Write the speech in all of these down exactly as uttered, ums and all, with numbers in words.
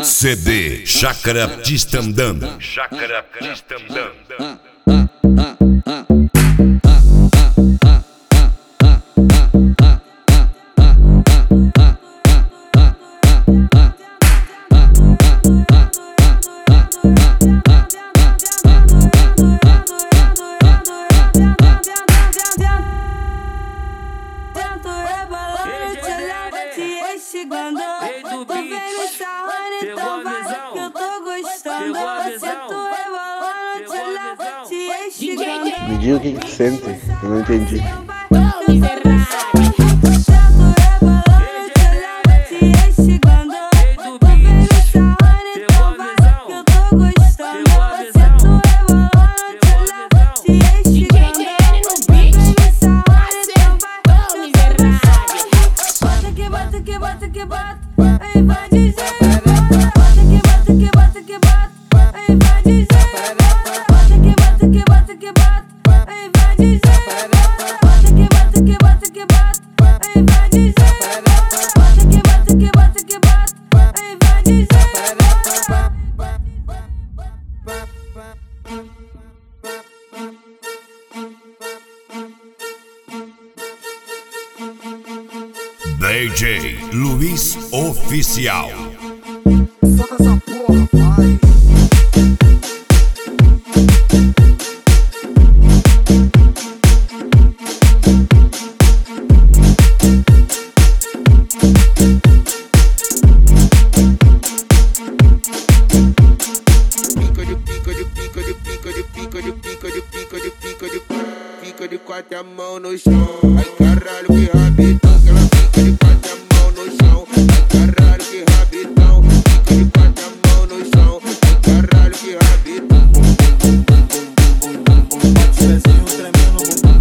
C D Chácara Artista Andando. Chácara Artista Andando. Chegando, tô vendo sarrando, então vai que eu tô gostando. Você tô rebolando, te levo, te chegando. Me diga o que que tu sente, eu não entendi. D J Luiz Oficial. Solta essa porra, pai. Pica de pica de pica de pica de pica de pica de pica de pica de pica de quatro a mão no chão. Ai caralho que rabitão, que ela fica de quatro a mão no chão. Ai caralho que rabitão, fica de quatro a mão no chão. Ai caralho que rabitão. Pezinho tremendo.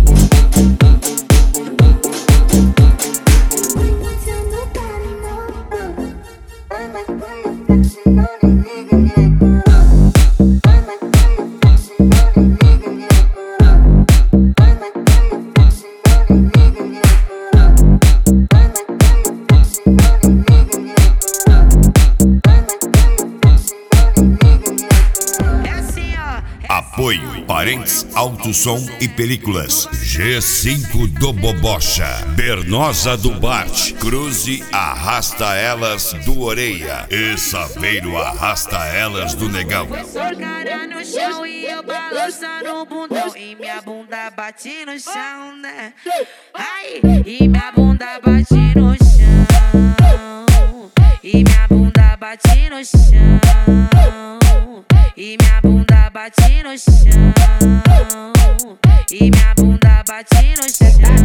Apoio Parentes Alto Som e Películas. G cinco do Bobocha, Bernosa do Bart, Cruze Arrasta Elas do Oreia e Saveiro Arrasta Elas do Negão. Cara no chão e eu balançando o bundão e minha bunda bate no chão, né? Ai, e minha bunda bate no chão, e minha bunda bate no chão, e minha bunda bate no chão, e minha bunda bate no chão,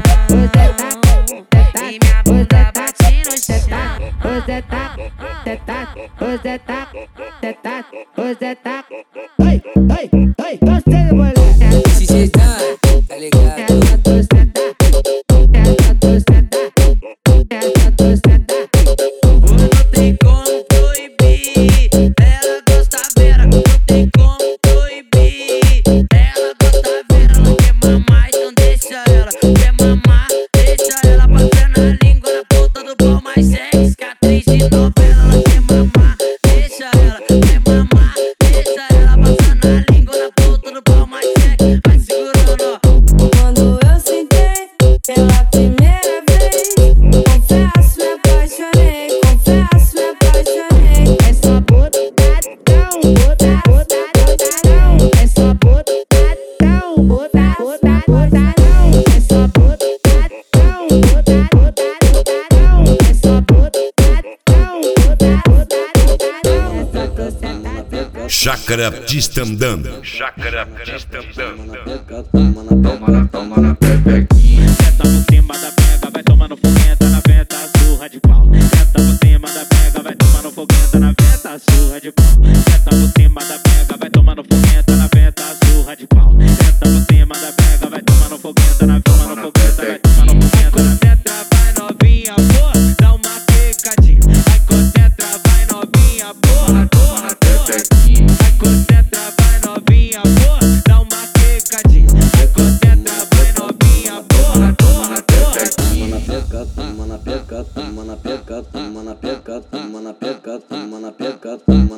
e minha bunda bate no chão. Você tá, você tá, você tá, você tá, você tá. Ai, ai, ai, gostei de mulher. D J Dan, tá ligado? Não tem como proibir, ela gosta vera. Não tem como proibir, ela gosta vera. Ela quer mamar, então deixa ela. Quer mamar, deixa ela. Passando a língua na ponta do pau, mais sexy que atriz de novela. Ela quer mamar, deixa ela. Quer mamar, deixa ela. Passando a língua na ponta do pau, mais sexy. Vai segurando, ó. Quando eu sentei pela primeira vez, confesso, me apaixonei. Confesso, me apaixonei. É só botadão, botadão, botadão. É só botadão, botadão, botadão. É só botadão, botadão, botadão. É só botadão, botadão, botadão. Chácara Artista Andando. Chácara Artista Andando. Toma na, toma na pepequinha. Senta por cima da pega, vai tomando fogueta na venta, surra de pau. Senta por cima da pega, vai tomando fogueta na venta, surra de pau. Senta por cima da pega, vai tomando fogueta na venta, surra de pau. Senta por cima da pega, vai tomando fogueta na venta, tomando fogueta, vai tomando fogueta na venta. Vai novinha, pô, dá uma picadinha. Vai concentra, vai novinha, porra, porra, porra. Vai concentra, vai novinha, pô, dá uma picadinha. Vai concentra, vai novinha, porra, porra, porra. toma na pegada.